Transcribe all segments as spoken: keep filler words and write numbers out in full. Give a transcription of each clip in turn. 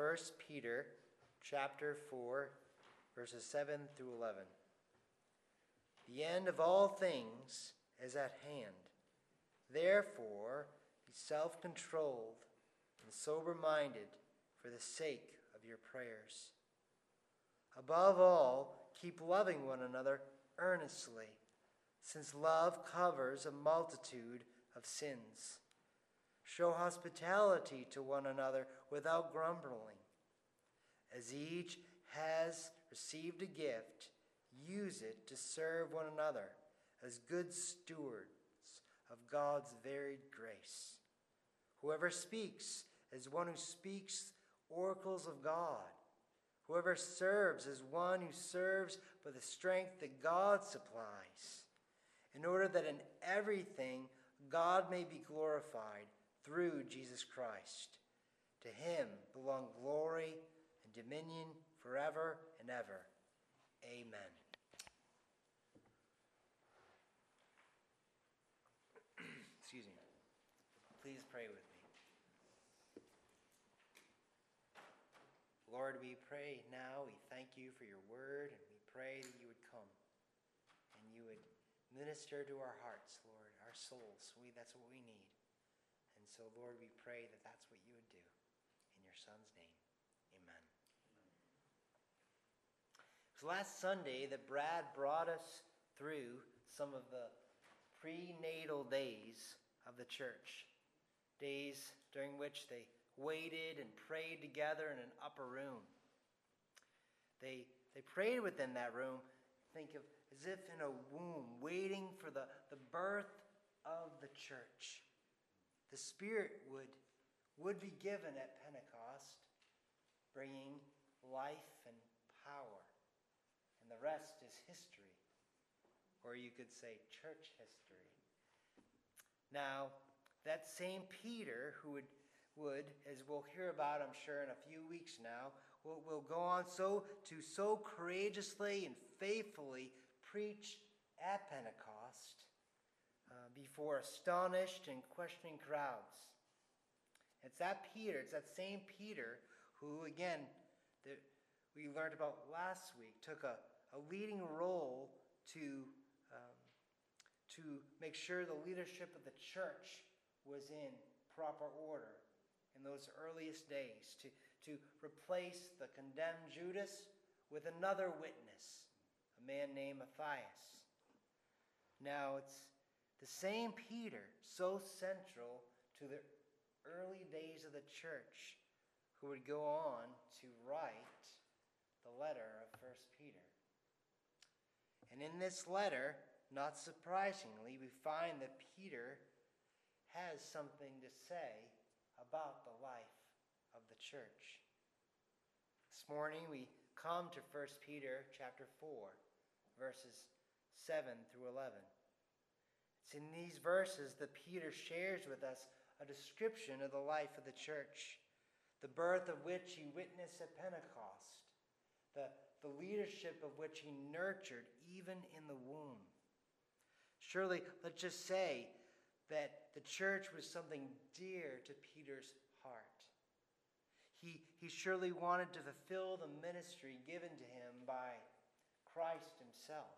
First Peter chapter four, verses seven through eleven. The end of all things is at hand. Therefore, be self-controlled and sober-minded for the sake of your prayers. Above all, keep loving one another earnestly, since love covers a multitude of sins. Show hospitality to one another without grumbling. As each has received a gift, use it to serve one another as good stewards of God's varied grace. Whoever speaks as one who speaks oracles of God. Whoever serves as one who serves by the strength that God supplies, in order that in everything God may be glorified through Jesus Christ. To him belong glory and dominion forever and ever. Amen. Excuse me. Please pray with me. Lord, we pray now, we thank you for your word, and we pray that you would come and you would minister to our hearts, Lord, our souls. We, that's what we need. And so, Lord, we pray that that's what you would do. In your Son's name, amen. It was last Sunday that Brad brought us through some of the prenatal days of the church. Days during which they waited and prayed together in an upper room. They, they prayed within that room, think of as if in a womb, waiting for the, the birth of the church. The Spirit would, would be given at Pentecost, bringing life and power. And the rest is history. Or you could say church history. Now, that same Peter who would, would, as we'll hear about, I'm sure, in a few weeks now, will, will go on so to so courageously and faithfully preach at Pentecost uh, before astonished and questioning crowds. It's that Peter, it's that same Peter who, again, that we learned about last week, took a, a leading role to, um, to make sure the leadership of the church was in proper order in those earliest days, to, to replace the condemned Judas with another witness, a man named Matthias. Now, it's the same Peter, so central to the early days of the church, who would go on to write the letter of First Peter. And in this letter, not surprisingly, we find that Peter has something to say about the life of the church. This morning we come to First Peter chapter four, verses seven through eleven. It's in these verses that Peter shares with us a description of the life of the church, the birth of which he witnessed at Pentecost, the, the leadership of which he nurtured even in the womb. Surely, let's just say that the church was something dear to Peter's heart. He, he surely wanted to fulfill the ministry given to him by Christ himself.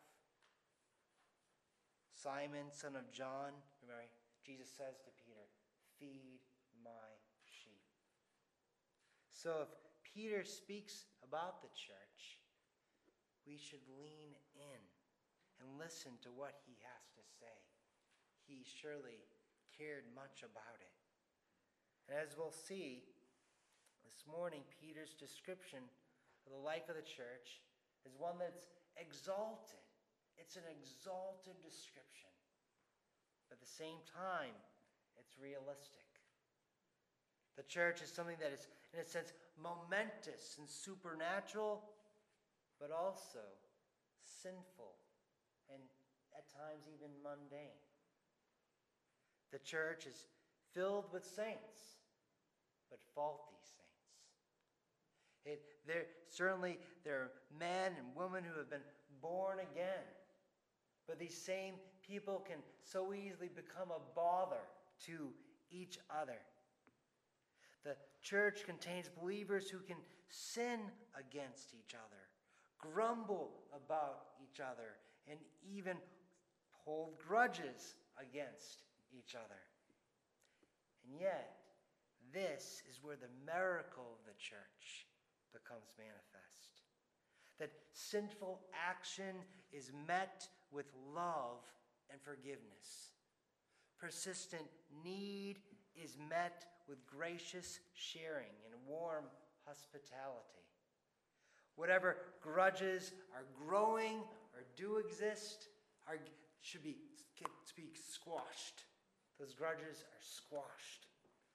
Simon, son of John, remember, Jesus says to Peter, "Feed my sheep." So if Peter speaks about the church, we should lean in and listen to what he has to say. He surely cared much about it. And as we'll see this morning, Peter's description of the life of the church is one that's exalted. It's an exalted description. But at the same time, it's realistic. The church is something that is, in a sense, momentous and supernatural, but also sinful and at times even mundane. The church is filled with saints, but faulty saints. It, there, certainly there are men and women who have been born again, but these same people can so easily become a bother to each other. The church contains believers who can sin against each other, grumble about each other, and even hold grudges against each other. And yet, this is where the miracle of the church becomes manifest. That sinful action is met with love and forgiveness. Persistent need is met with gracious sharing and warm hospitality. Whatever grudges are growing or do exist are, should be, to be squashed. Those grudges are squashed.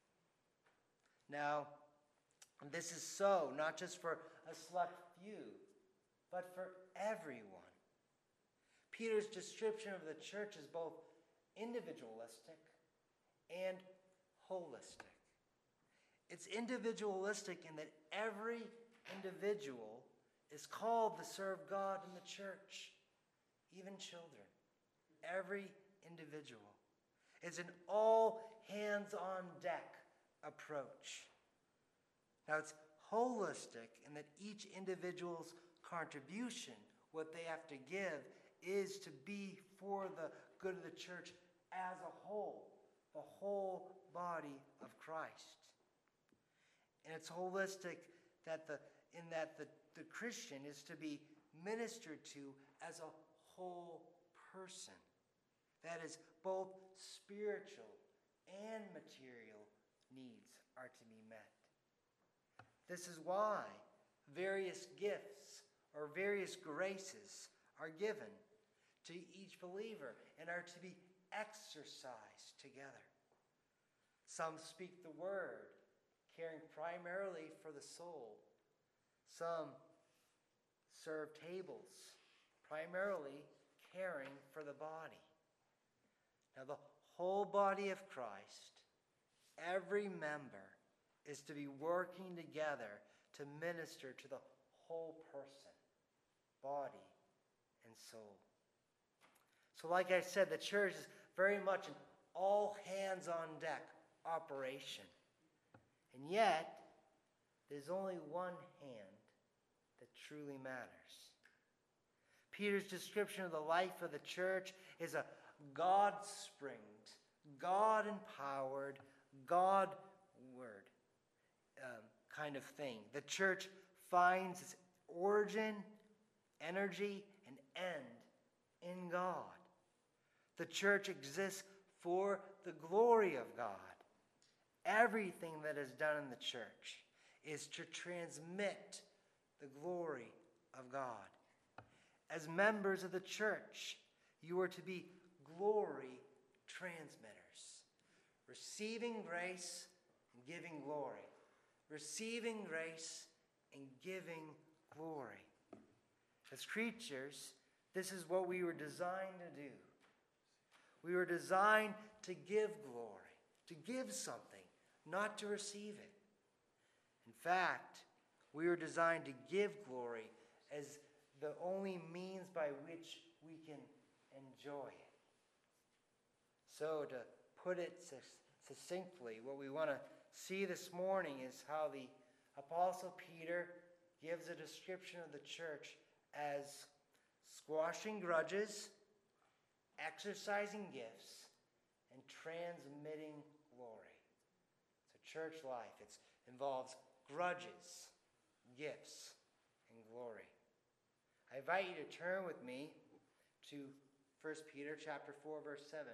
Now, this is so, not just for a select few, but for everyone. Peter's description of the church is both individualistic and holistic. It's individualistic in that every individual is called to serve God in the church, even children. Every individual. It's an all hands on deck approach. Now it's holistic in that each individual's contribution, what they have to give, is to be for the good of the church as a whole, the whole body of Christ. And it's holistic that the in that the, the Christian is to be ministered to as a whole person. That is, both spiritual and material needs are to be met. This is why various gifts or various graces are given to each believer and are to be exercised together. Some speak the word, caring primarily for the soul. Some serve tables, primarily caring for the body. Now, the whole body of Christ, every member, is to be working together to minister to the whole person, body and soul. So like I said, the church is very much an all-hands-on-deck operation. And yet, there's only one hand that truly matters. Peter's description of the life of the church is a God-springed, God-empowered, God-word um, kind of thing. The church finds its origin, energy, and end in God. The church exists for the glory of God. Everything that is done in the church is to transmit the glory of God. As members of the church, you are to be glory transmitters, receiving grace and giving glory, receiving grace and giving glory. As creatures, this is what we were designed to do. We were designed to give glory, to give something, not to receive it. In fact, we were designed to give glory as the only means by which we can enjoy it. So to put it succinctly, what we want to see this morning is how the Apostle Peter gives a description of the church as squashing grudges, exercising gifts, and transmitting glory. So church life, it involves grudges, gifts, and glory. I invite you to turn with me to First Peter chapter four, verse seven.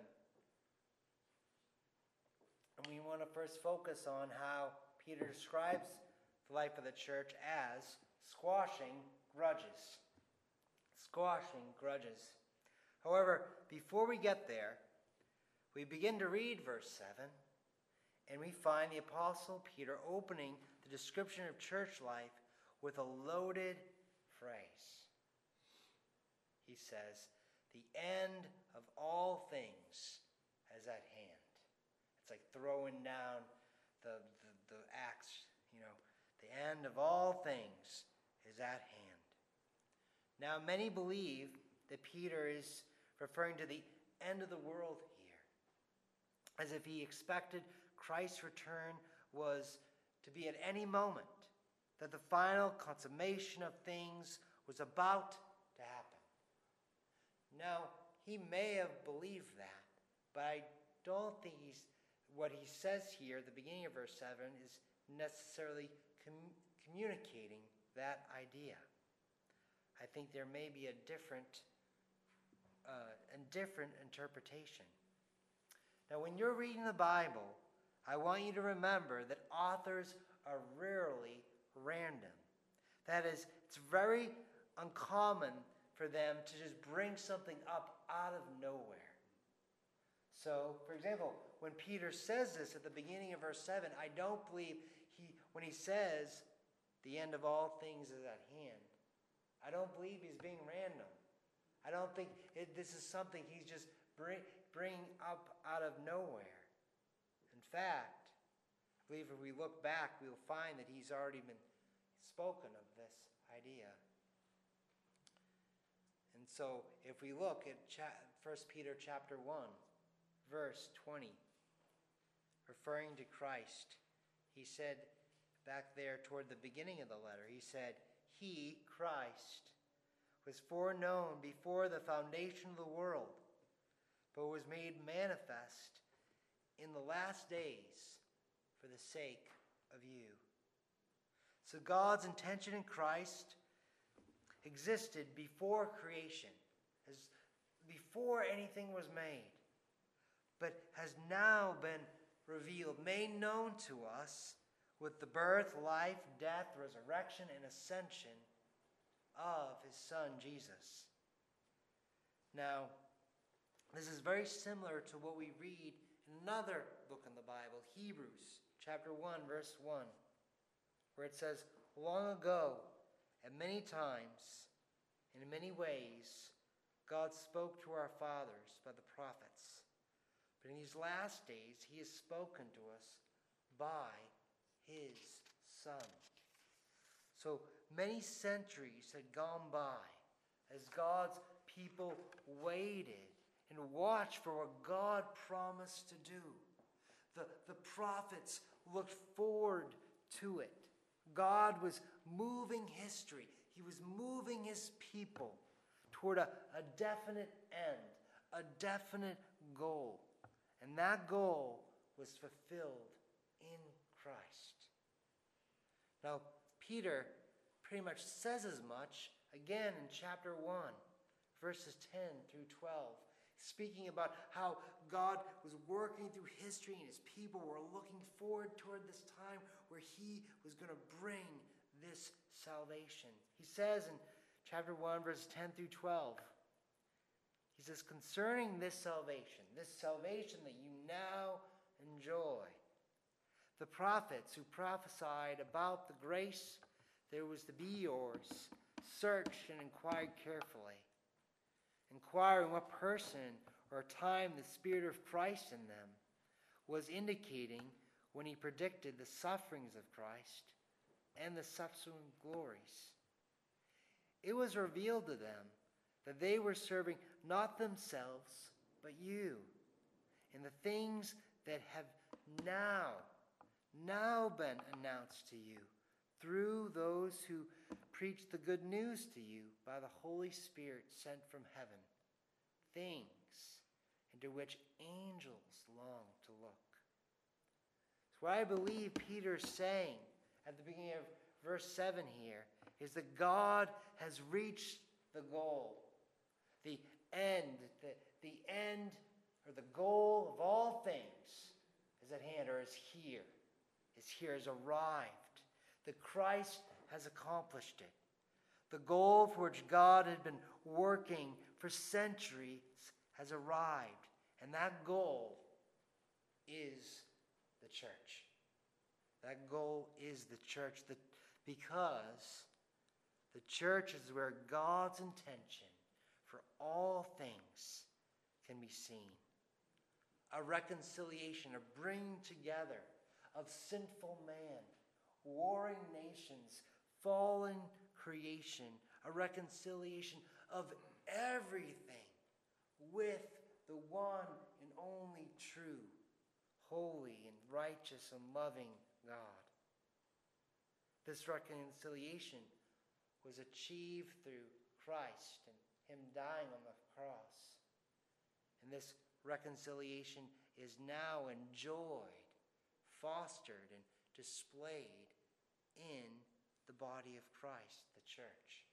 And we want to first focus on how Peter describes the life of the church as squashing grudges. Squashing grudges. However, before we get there, we begin to read verse seven, and we find the Apostle Peter opening the description of church life with a loaded phrase. He says, the end of all things is at hand. It's like throwing down the, the, the axe, you know. The end of all things is at hand. Now, many believe that Peter is referring to the end of the world here, as if he expected Christ's return was to be at any moment that the final consummation of things was about to happen. Now, he may have believed that, but I don't think he's, what he says here at the beginning of verse seven is necessarily com- communicating that idea. I think there may be a different, uh, a different interpretation. Now, when you're reading the Bible, I want you to remember that authors are rarely random. That is, it's very uncommon for them to just bring something up out of nowhere. So, for example, when Peter says this at the beginning of verse seven, I don't believe he, when he says, the end of all things is at hand, I don't believe he's being random. I don't think it, this is something he's just bring, bringing up out of nowhere. In fact, I believe if we look back, we'll find that he's already been spoken of this idea. And so, if we look at First Peter chapter one, verse twenty, referring to Christ, he said back there toward the beginning of the letter, he said, He, Christ, was foreknown before the foundation of the world, but was made manifest in the last days for the sake of you. So God's intention in Christ existed before creation, as before anything was made, but has now been revealed, made known to us with the birth, life, death, resurrection, and ascension of his Son, Jesus. Now, this is very similar to what we read in another book in the Bible, Hebrews chapter one, verse one, where it says, long ago, at many times, and in many ways, God spoke to our fathers by the prophets. But in these last days, he has spoken to us by his Son. So many centuries had gone by as God's people waited and watched for what God promised to do. The, the prophets looked forward to it. God was moving history. He was moving his people toward a, a definite end, a definite goal. And that goal was fulfilled in Christ. Now, Peter pretty much says as much again in chapter one, verses ten through twelve, speaking about how God was working through history and his people were looking forward toward this time where he was going to bring this salvation. He says in chapter one, verses ten through twelve, he says, concerning this salvation, this salvation that you now enjoy, the prophets who prophesied about the grace that was to be yours searched and inquired carefully, inquiring what person or time the Spirit of Christ in them was indicating when he predicted the sufferings of Christ and the subsequent glories. It was revealed to them that they were serving not themselves, but you, in the things that have now, now been announced to you through those who preach the good news to you by the Holy Spirit sent from heaven, things into which angels long to look. So what I believe Peter's saying at the beginning of verse seven here is that God has reached the goal. The end, the, the end or the goal of all things is at hand, or is here, is here, has arrived. That Christ has accomplished it. The goal for which God had been working for centuries has arrived. And that goal is the church. That goal is the church, that, because the church is where God's intention for all things can be seen. A reconciliation, a bringing together of sinful man, warring nations, fallen creation, a reconciliation of everything with the one and only true, holy and righteous and loving God. This reconciliation was achieved through Christ and him dying on the cross. And this reconciliation is now enjoyed, fostered, and displayed in the body of Christ, the church.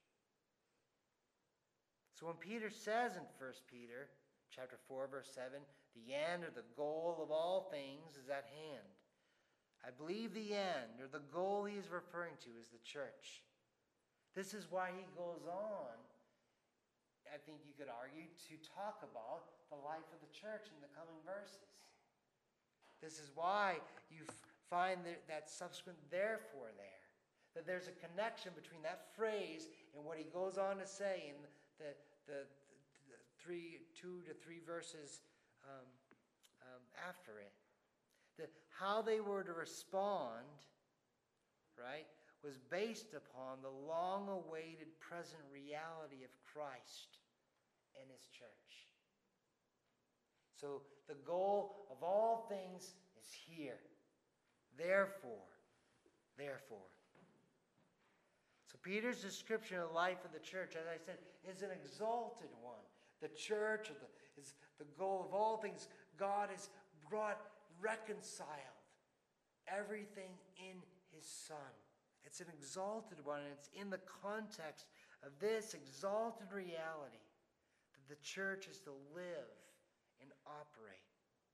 So when Peter says in First Peter chapter four, verse seven, the end or the goal of all things is at hand, I believe the end or the goal he is referring to is the church. This is why he goes on, I think you could argue, to talk about the life of the church in the coming verses. This is why you find that subsequent therefore there. That there's a connection between that phrase and what he goes on to say in the, the, the, the three, two to three verses um, um, after it. That how they were to respond, right, was based upon the long-awaited present reality of Christ and his church. So the goal of all things is here. Therefore, therefore. So Peter's description of the life of the church, as I said, is an exalted one. The church is the goal of all things. God has brought, reconciled everything in his Son. It's an exalted one, and it's in the context of this exalted reality that the church is to live and operate.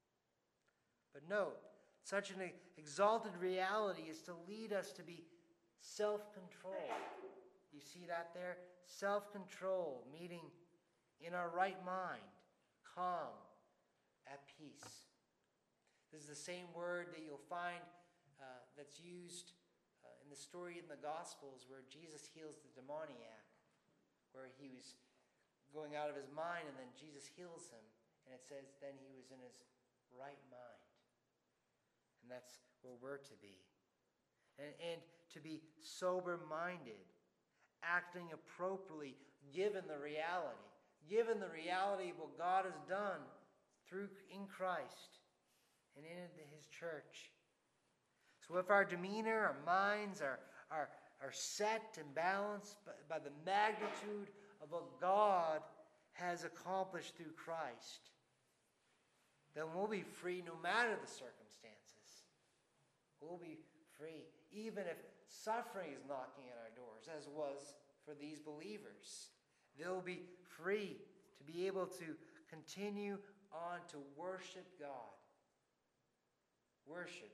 But note, such an exalted reality is to lead us to be self-controlled. You see that there? Self-control, meaning in our right mind, calm, at peace. This is the same word that you'll find uh, that's used uh, in the story in the Gospels where Jesus heals the demoniac, where he was going out of his mind and then Jesus heals him. And it says then he was in his right mind. And that's where we're to be. And, and to be sober-minded, acting appropriately given the reality, given the reality of what God has done through in Christ and in his church. So if our demeanor, our minds are, are, are set and balanced by, by the magnitude of what God has accomplished through Christ, then we'll be free no matter the circumstances. We'll be free, even if suffering is knocking at our doors, as was for these believers. They'll be free to be able to continue on to worship God. Worship.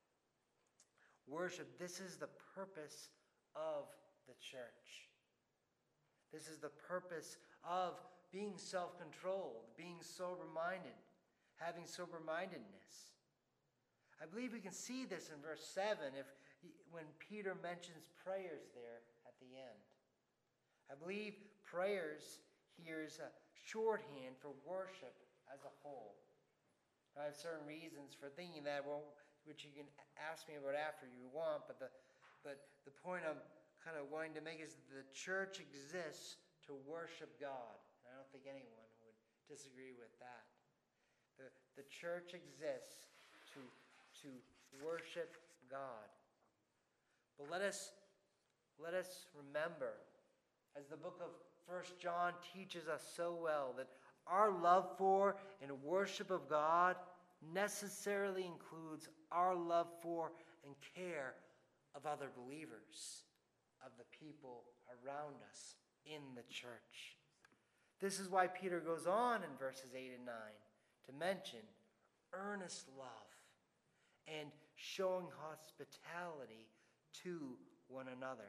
Worship. This is the purpose of the church. This is the purpose of being self-controlled, being sober-minded, having sober-mindedness. I believe we can see this in verse seven if when Peter mentions prayers there at the end. I believe prayers here is a shorthand for worship as a whole. I have certain reasons for thinking that, well, which you can ask me about after you want, but the but the point I'm kind of wanting to make is that the church exists to worship God. And I don't think anyone would disagree with that. The, the church exists to, to worship God. But let us, let us remember, as the book of First John teaches us so well, that our love for and worship of God necessarily includes our love for and care of other believers, of the people around us in the church. This is why Peter goes on in verses eight and nine to mention earnest love and showing hospitality to one another.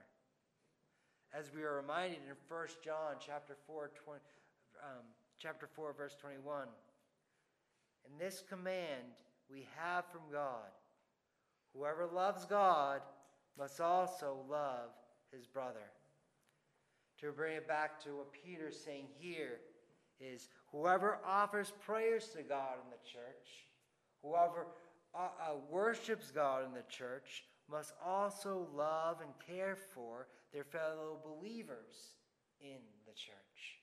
As we are reminded in First John chapter four, twenty, um, chapter four, verse twenty-one, and this command we have from God: whoever loves God must also love his brother. To bring it back to what Peter's saying here is whoever offers prayers to God in the church, whoever uh, uh, worships God in the church, must also love and care for their fellow believers in the church.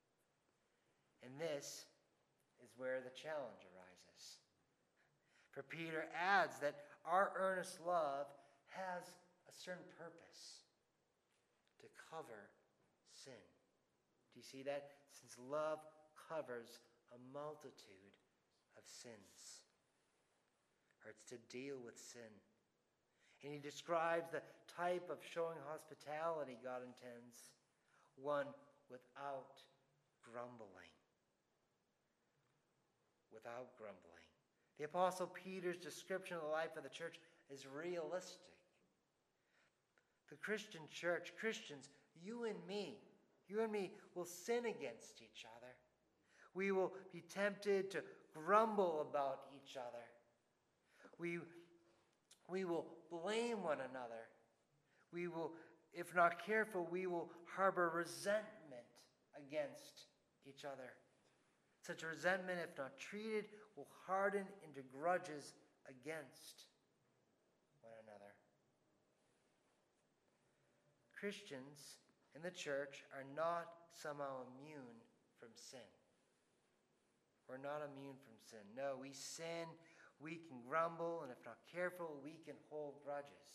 And this is where the challenge arises. For Peter adds that our earnest love has a certain purpose, to cover sin. Do you see that? Since love covers a multitude of sins. Or it's to deal with sin. And he describes the type of showing hospitality God intends. One without grumbling. Without grumbling. The Apostle Peter's description of the life of the church is realistic. The Christian church, Christians, you and me, you and me will sin against each other. We will be tempted to grumble about each other. We, we will blame one another. We will, if not careful, we will harbor resentment against each other. Such resentment, if not treated, will harden into grudges against one another. Christians in the church are not somehow immune from sin. We're not immune from sin. No, we sin, we can grumble, and if not careful, we can hold grudges.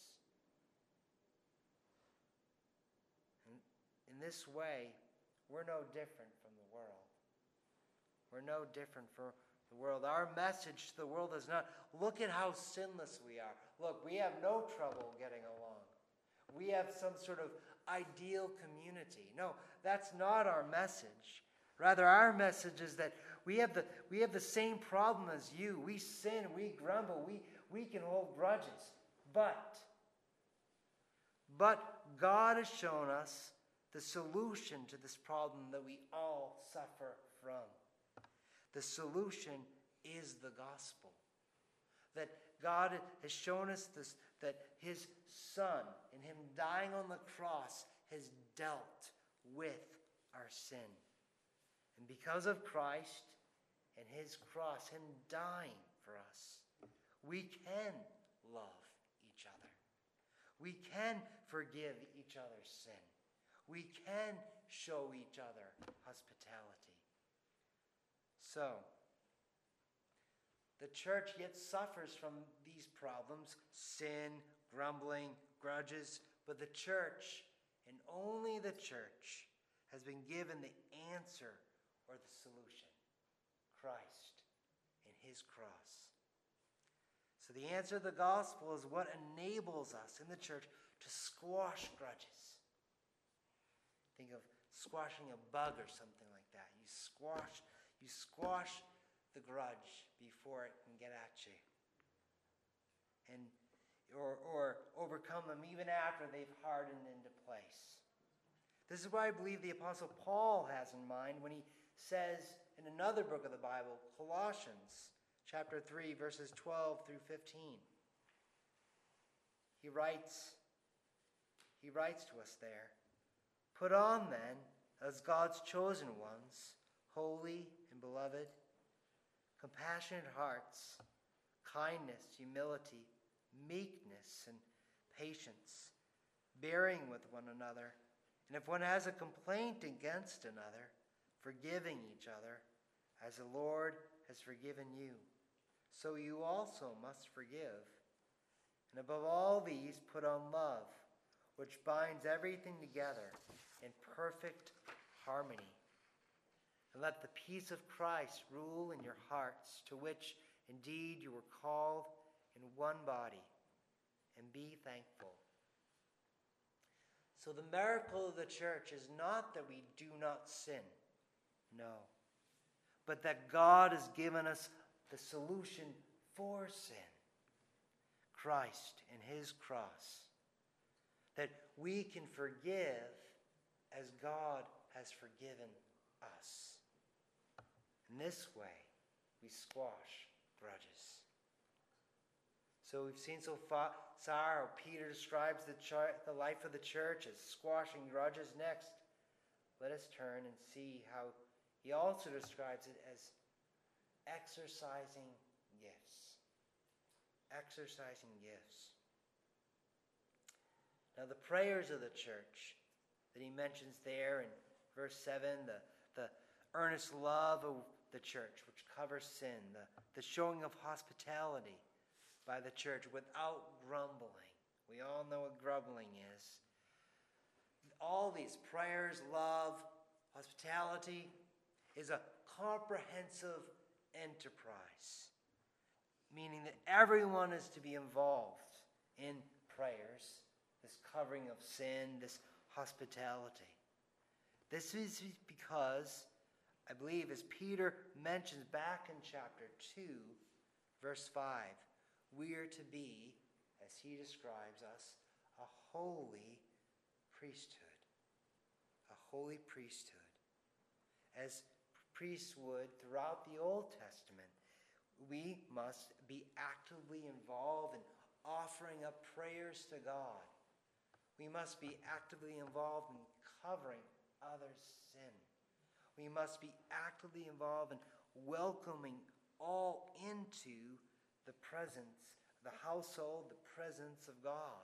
And in this way, we're no different from the world. We're no different from the world. Our message to the world is not, look at how sinless we are. Look, we have no trouble getting along. We have some sort of ideal community. No, that's not our message. Rather, our message is that we have the, we have the same problem as you. We sin, we grumble, we, we can hold grudges. But, but God has shown us the solution to this problem that we all suffer from. The solution is the gospel. That God has shown us this, that his Son, in him dying on the cross, has dealt with our sin. And because of Christ and his cross, him dying for us, we can love each other. We can forgive each other's sin. We can show each other hospitality. So, the church yet suffers from these problems, sin, grumbling, grudges, but the church, and only the church, has been given the answer or the solution, Christ and his cross. So the answer of the gospel is what enables us in the church to squash grudges. Think of squashing a bug or something like that. You squash You squash the grudge before it can get at you. And or, or overcome them even after they've hardened into place. This is what I believe the Apostle Paul has in mind when he says in another book of the Bible, Colossians chapter three, verses twelve through fifteen. He writes, he writes to us there, "Put on then, as God's chosen ones, holy and beloved, compassionate hearts, kindness, humility, meekness, and patience, bearing with one another. And if one has a complaint against another, forgiving each other, as the Lord has forgiven you, so you also must forgive. And above all these, put on love, which binds everything together in perfect harmony. And let the peace of Christ rule in your hearts, to which indeed you were called in one body, and be thankful." So the miracle of the church is not that we do not sin, no, but that God has given us the solution for sin, Christ and his cross, that we can forgive as God has forgiven us. In this way, we squash grudges. So we've seen so far how Peter describes the, char- the life of the church as squashing grudges. Next, let us turn and see how he also describes it as exercising gifts. Exercising gifts. Now the prayers of the church that he mentions there in verse seven, the, the earnest love of the church, which covers sin, the, the showing of hospitality by the church without grumbling, We all know what grumbling is. All these prayers, love, hospitality is a comprehensive enterprise, meaning that everyone is to be involved in prayers, this covering of sin, this hospitality. This is because, I believe, as Peter mentions back in chapter two, verse five, we are to be, as he describes us, a holy priesthood. A holy priesthood. As priests would throughout the Old Testament, we must be actively involved in offering up prayers to God. We must be actively involved in covering others' sin. We must be actively involved in welcoming all into the presence, the household, the presence of God.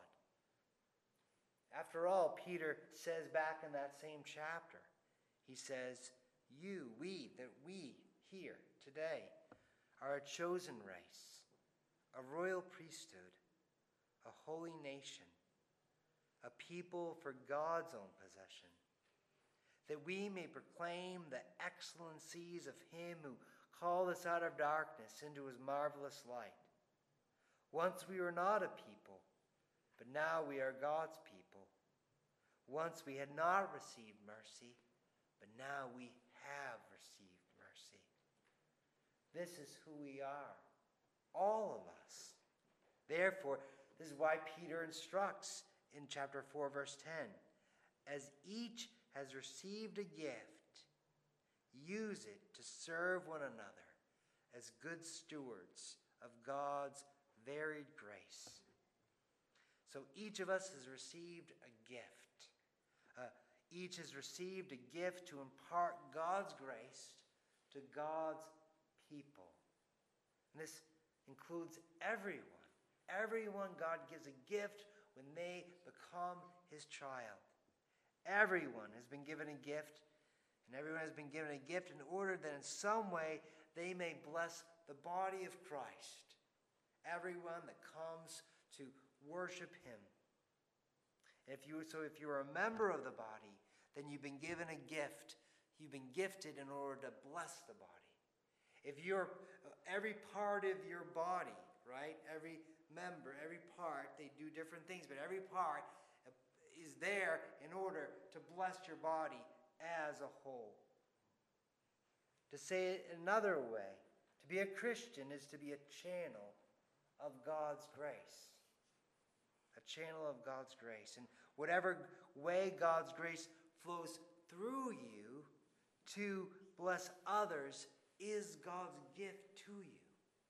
After all, Peter says back in that same chapter, he says, you, we, that we here today are a chosen race, a royal priesthood, a holy nation, a people for God's own possession, that we may proclaim the excellencies of him who called us out of darkness into his marvelous light. Once we were not a people, but now we are God's people. Once we had not received mercy, but now we have received mercy. This is who we are, all of us. Therefore, this is why Peter instructs in chapter four, verse ten, as each has received a gift, use it to serve one another as good stewards of God's varied grace. So each of us has received a gift. Uh, each has received a gift to impart God's grace to God's people. And this includes everyone. Everyone, God gives a gift when they become his child. Everyone has been given a gift, and everyone has been given a gift in order that in some way they may bless the body of Christ. Everyone that comes to worship him. If you, so if you're a member of the body, then you've been given a gift. You've been gifted in order to bless the body. If you're, every part of your body, right, every member, every part, they do different things, but every part is there in order to bless your body as a whole. To say it another way, to be a Christian is to be a channel of God's grace. A channel of God's grace. And whatever way God's grace flows through you to bless others is God's gift to you.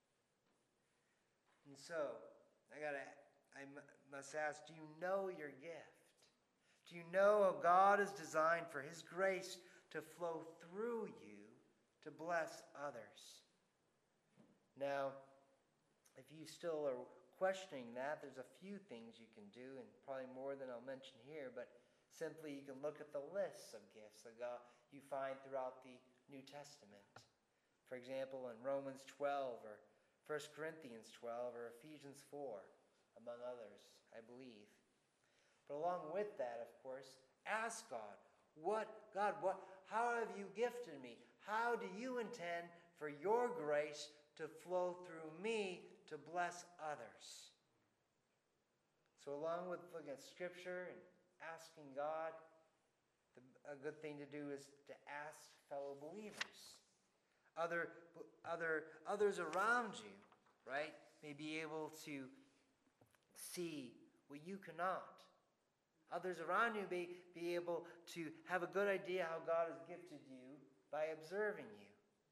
And so, I gotta, I must ask, do you know your gift? Do you know how God is designed for his grace to flow through you to bless others? Now, if you still are questioning that, there's a few things you can do, and probably more than I'll mention here, but simply you can look at the lists of gifts that God, you find throughout the New Testament. For example, in Romans twelve, or First Corinthians twelve, or Ephesians four, among others, I believe. But along with that, of course, ask God, what, God, what, how have you gifted me? How do you intend for your grace to flow through me to bless others? So along with looking at Scripture and asking God, the, a good thing to do is to ask fellow believers. Other, other, others around you, right, may be able to see what you cannot. Others around you may be able to have a good idea how God has gifted you by observing you.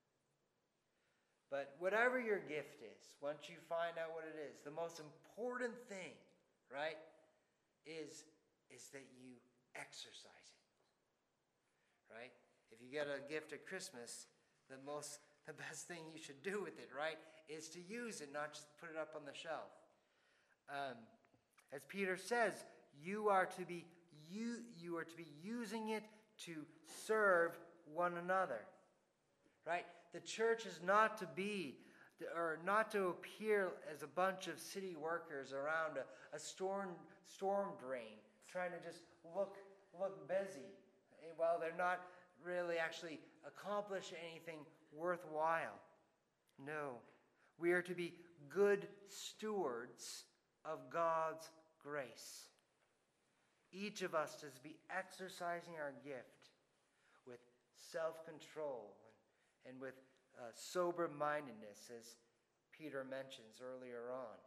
But whatever your gift is, once you find out what it is, the most important thing, right, is, is that you exercise it. Right? If you get a gift at Christmas, the most, the best thing you should do with it, right, is to use it, not just put it up on the shelf. Um, as Peter says, you are to be you you are to be using it to serve one another. Right? The church is not to be, or not to appear as a bunch of city workers around a, a storm, storm drain, trying to just look, look busy, while they're not really actually accomplish anything worthwhile. No, we are to be good stewards of God's grace. Each of us is to be exercising our gift with self-control and, and with uh, sober-mindedness, as Peter mentions earlier on.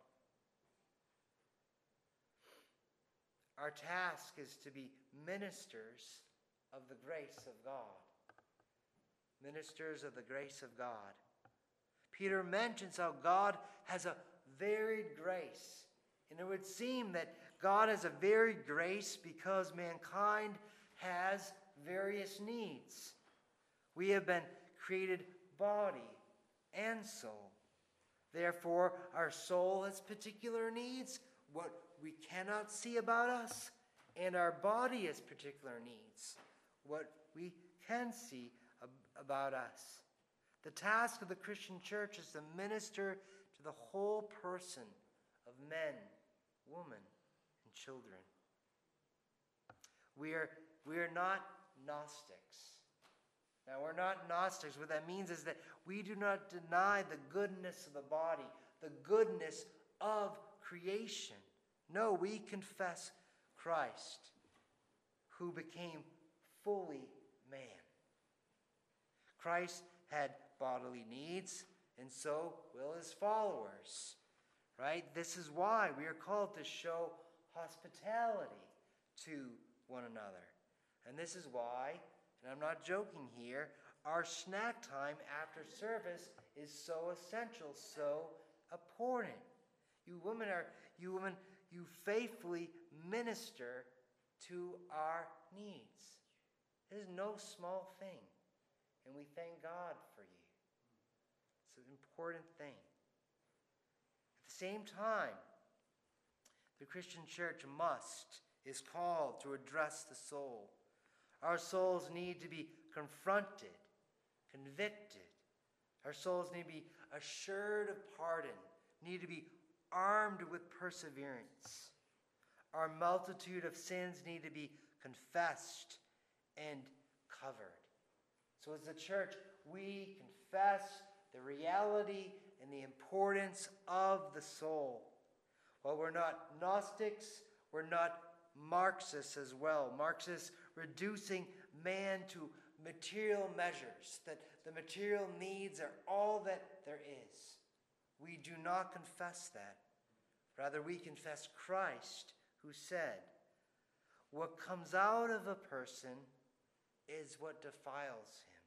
Our task is to be ministers of the grace of God. Ministers of the grace of God. Peter mentions how God has a varied grace. And it would seem that God has a varied grace because mankind has various needs. We have been created body and soul. Therefore, our soul has particular needs, what we cannot see about us, and our body has particular needs, what we can see ab- about us. The task of the Christian church is to minister to the whole person of men, women, and children. We are, we are not Gnostics. Now, we're not Gnostics. What that means is that we do not deny the goodness of the body, the goodness of creation. No, we confess Christ, who became fully man. Christ had bodily needs, and so will his followers. Right? This is why we are called to show hospitality to one another. And this is why, and I'm not joking here, our snack time after service is so essential, so important. You women are, you women, you faithfully minister to our needs. It is no small thing, and we thank God for you. It's an important thing. At the same time, the Christian church must, is called to address the soul. Our souls need to be confronted, convicted. Our souls need to be assured of pardon, need to be armed with perseverance. Our multitude of sins need to be confessed and covered. So as the church, we confess the reality and the importance of the soul. While we're not Gnostics, we're not Marxists as well. Marxists reducing man to material measures, that the material needs are all that there is. We do not confess that. Rather, we confess Christ, who said, "What comes out of a person is what defiles him.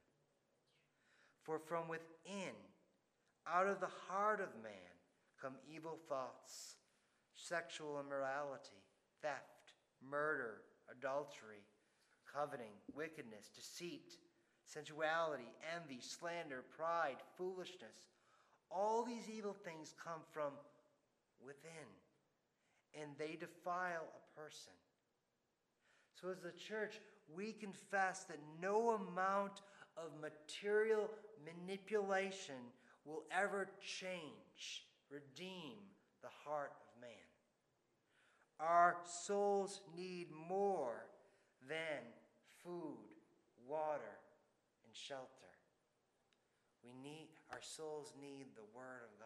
For from within, out of the heart of man, come evil thoughts, sexual immorality, theft, murder, adultery, coveting, wickedness, deceit, sensuality, envy, slander, pride, foolishness. All these evil things come from within, and they defile a person." So as the church, we confess that no amount of material manipulation will ever change, redeem the heart of man. Our souls need more than food, water, and shelter. We need, our souls need the Word of God.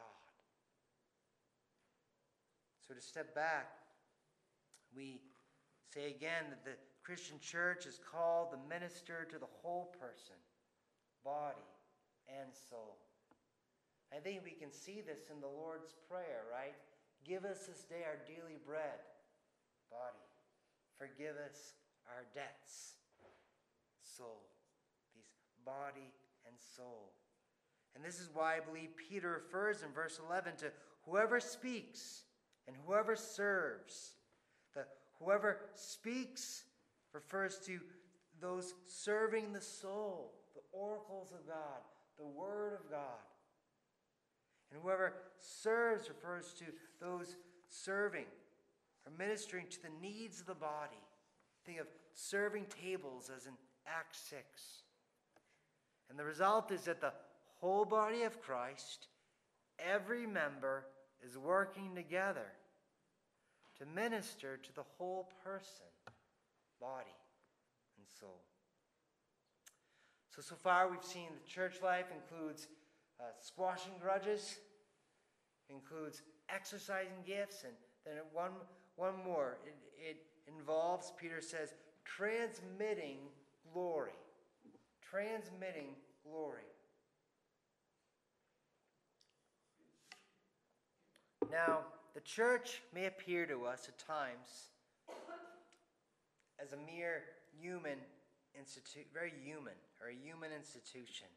So to step back, we say again that the Christian church is called the minister to the whole person, body and soul. I think we can see this in the Lord's Prayer, right? Give us this day our daily bread, body. Forgive us our debts, soul. These body and soul. And this is why I believe Peter refers in verse eleven to whoever speaks and whoever serves. The whoever speaks refers to those serving the soul, the oracles of God, the Word of God. And whoever serves refers to those serving or ministering to the needs of the body. Think of serving tables as in Acts six. And the result is that the whole body of Christ, every member is working together to minister to the whole person, body and soul. So, so far we've seen the church life includes uh, squashing grudges, includes exercising gifts, and then one, one more. It, it involves, Peter says, transmitting glory. Transmitting glory. Now, the church may appear to us at times as a mere human institute, very human, or a human institution.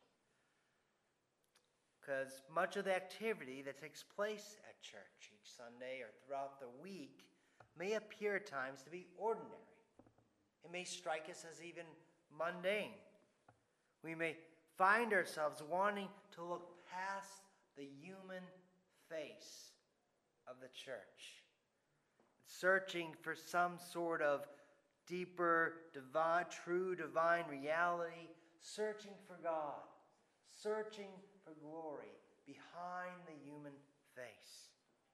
Because much of the activity that takes place at church each Sunday or throughout the week may appear at times to be ordinary. It may strike us as even mundane. We may find ourselves wanting to look past the human face of the church, searching for some sort of deeper, divine, true divine reality, searching for God, searching for glory behind the human face.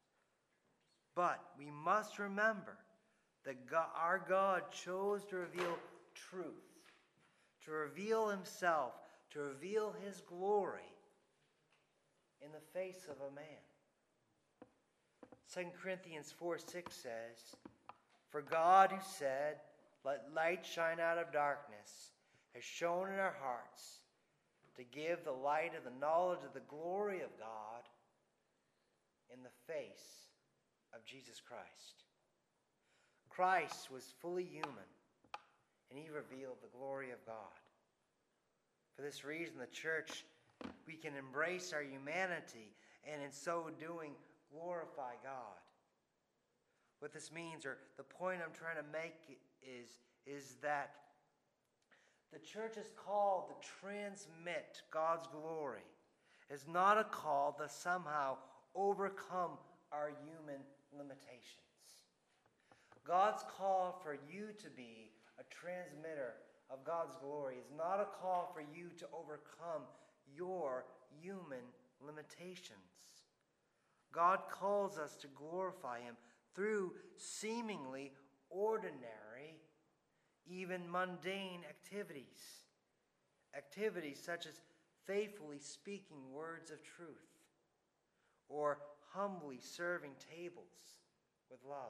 But we must remember that God, our God chose to reveal truth, to reveal himself, to reveal his glory in the face of a man. Second Corinthians four six says, "For God who said, 'Let light shine out of darkness,' has shone in our hearts to give the light of the knowledge of the glory of God in the face of Jesus Christ." Christ was fully human, and he revealed the glory of God. For this reason, the church, we can embrace our humanity, and in so doing, glorify God. What this means, or the point I'm trying to make is, is that the church is called to transmit God's glory. It's not a call to somehow overcome our human limitations. God's call for you to be a transmitter of God's glory is not a call for you to overcome your human limitations. God calls us to glorify him through seemingly ordinary, even mundane activities. Activities such as faithfully speaking words of truth or humbly serving tables with love.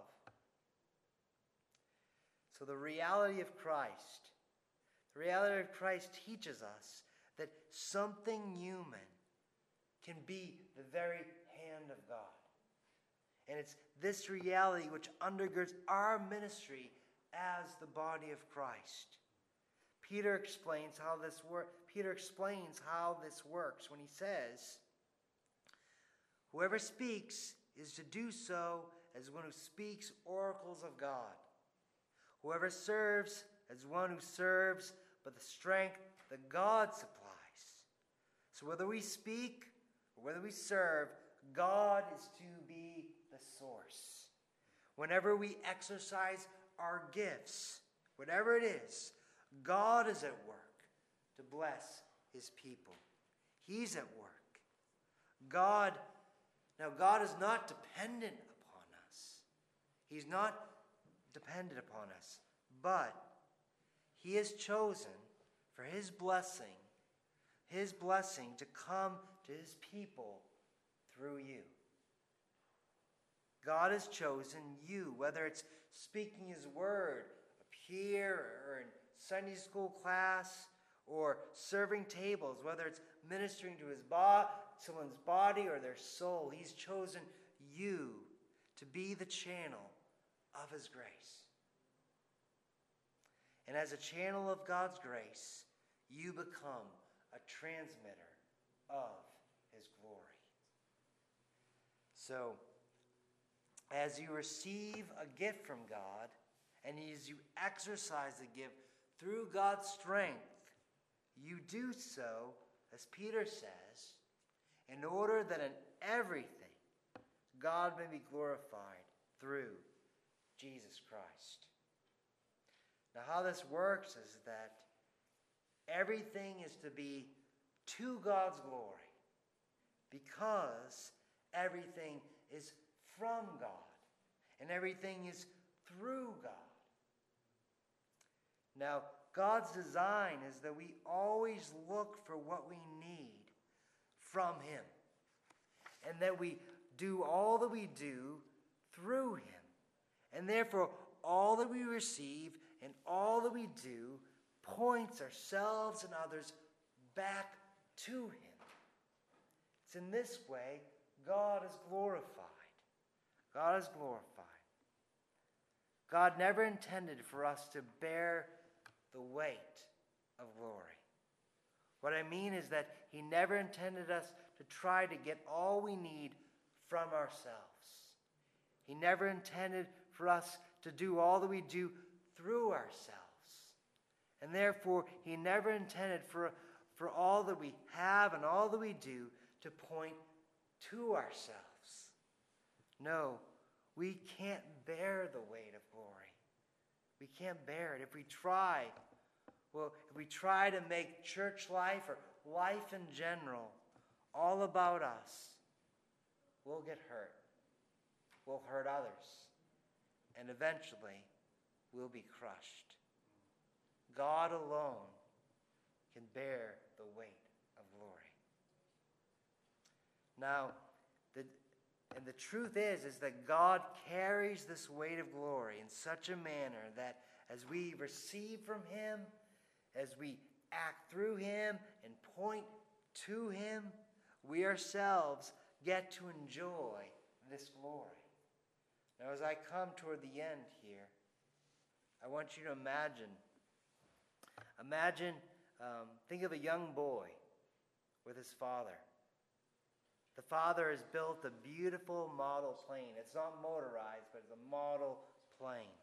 So the reality of Christ, the reality of Christ teaches us that something human can be the very hand of God. And it's this reality which undergirds our ministry as the body of Christ. Peter explains how this work. Peter explains how this works when he says, "Whoever speaks is to do so as one who speaks oracles of God. Whoever serves as one who serves by the strength that God supplies." So whether we speak or whether we serve, God is to be the source. Whenever we exercise our gifts, whatever it is, God is at work to bless his people. He's at work. God, now God is not dependent upon us. He's not dependent upon us, but he has chosen for his blessing, his blessing to come to his people through you. God has chosen you, whether it's speaking his word up here or in Sunday school class or serving tables, whether it's ministering to his bo- someone's body or their soul. He's chosen you to be the channel of his grace. And as a channel of God's grace, you become a transmitter of his glory. So, as you receive a gift from God, and as you exercise the gift through God's strength, you do so, as Peter says, in order that in everything God may be glorified through Jesus Christ. Now, how this works is that everything is to be to God's glory because everything is from God and everything is through God. Now, God's design is that we always look for what we need from Him, and that we do all that we do through Him. And therefore, all that we receive and all that we do points ourselves and others back to Him. It's in this way God is glorified. God is glorified. God never intended for us to bear the weight of glory. What I mean is that He never intended us to try to get all we need from ourselves. He never intended for us to do all that we do through ourselves. And therefore, He never intended for, for all that we have and all that we do to point to ourselves. No, we can't bear the weight of glory. We can't bear it. If we try, well, if we try to make church life or life in general all about us, we'll get hurt. We'll hurt others. And eventually, we'll be crushed. God alone can bear the weight of glory. Now, the, and the truth is, is that God carries this weight of glory in such a manner that as we receive from Him, as we act through Him and point to Him, we ourselves get to enjoy this glory. Now, as I come toward the end here, I want you to imagine, imagine, um, think of a young boy with his father. The father has built a beautiful model plane. It's not motorized, but it's a model plane.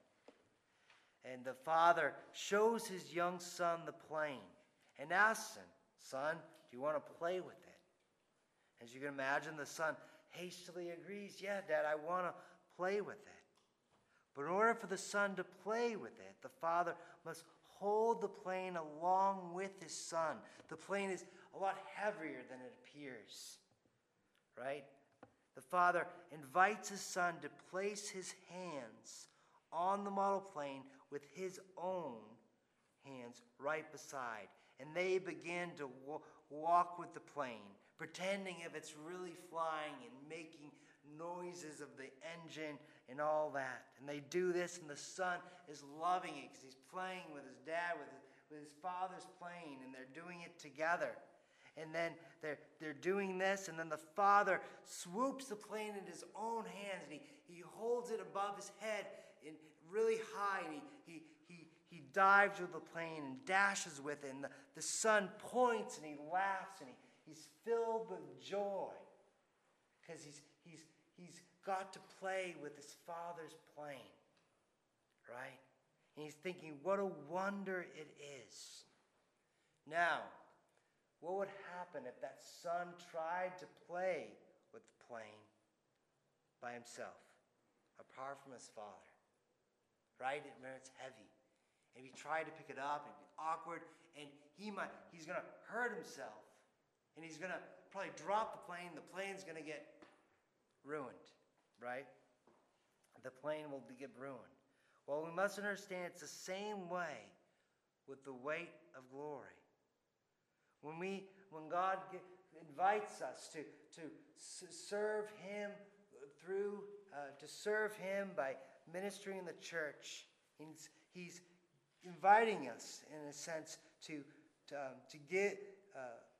And the father shows his young son the plane and asks him, "Son, do you want to play with it?" As you can imagine, the son hastily agrees, "Yeah, Dad, I want to play with it." But in order for the son to play with it, the father must hold the plane along with his son. The plane is a lot heavier than it appears, right? The father invites his son to place his hands on the model plane with his own hands right beside. And they begin to wa- walk with the plane, pretending if it's really flying and making noises of the engine and all that. And they do this, and the son is loving it because he's playing with his dad, with his, with his father's plane, and they're doing it together. And then they're, they're doing this, and then the father swoops the plane in his own hands, and he, he holds it above his head in really high, and he, he, he, he dives with the plane and dashes with it. And the, the son points, and he laughs, and he, he's filled with joy because he's, he's, he's got to play with his father's plane, right? And he's thinking, what a wonder it is. Now, what would happen if that son tried to play with the plane by himself, apart from his father? Right? It, it's heavy. And if he tried to pick it up, it'd be awkward, and he might, he's going to hurt himself. And he's going to probably drop the plane. The plane's going to get ruined, right? The plane will get ruined. Well, we must understand it's the same way with the weight of glory. When we, when God get, invites us to, to serve Him through, uh, to serve Him by ministering in the church, He's, he's inviting us, in a sense, to, to, um, to get, uh,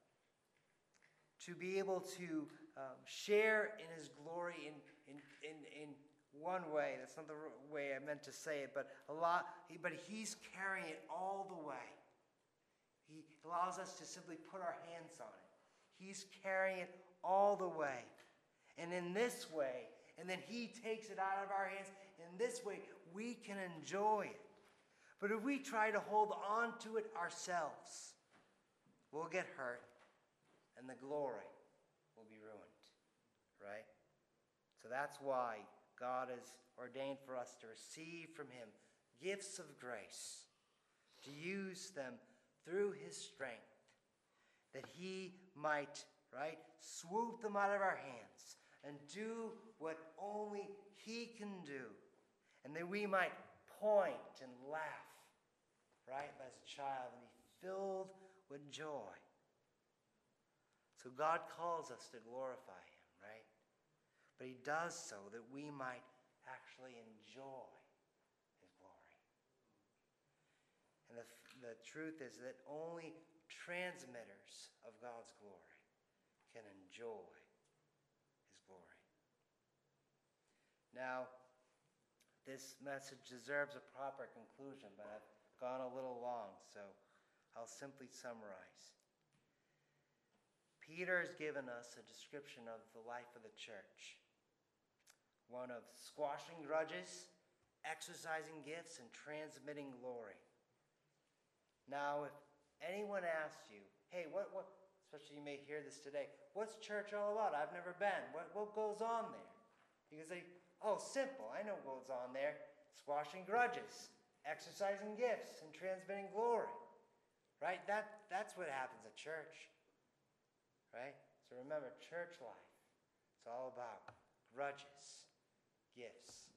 to be able to um, share in His glory in, in, in, in one way. That's not the way I meant to say it, but a lot, but He's carrying it all the way. He allows us to simply put our hands on it. He's carrying it all the way. And in this way, and then He takes it out of our hands, in this way, we can enjoy it. But if we try to hold on to it ourselves, we'll get hurt, and the glory will be ruined, right? So that's why God has ordained for us to receive from Him gifts of grace, to use them through His strength, that He might, right, swoop them out of our hands and do what only He can do And that we might point and laugh, right, as a child, and be filled with joy. So God calls us to glorify him, right? But he does so that we might actually enjoy his glory. And the, the truth is that only transmitters of God's glory can enjoy his glory. Now, this message deserves a proper conclusion, but I've gone a little long, so I'll simply summarize. Peter has given us a description of the life of the church. One of squashing grudges, exercising gifts, and transmitting glory. Now, if anyone asks you, hey, what, what, especially you may hear this today, what's church all about? I've never been. What, what goes on there? You can say, oh, simple. I know what goes on there. Squashing grudges, exercising gifts, and transmitting glory. Right? That, that's what happens at church. Right? So remember, church life, it's all about grudges, gifts,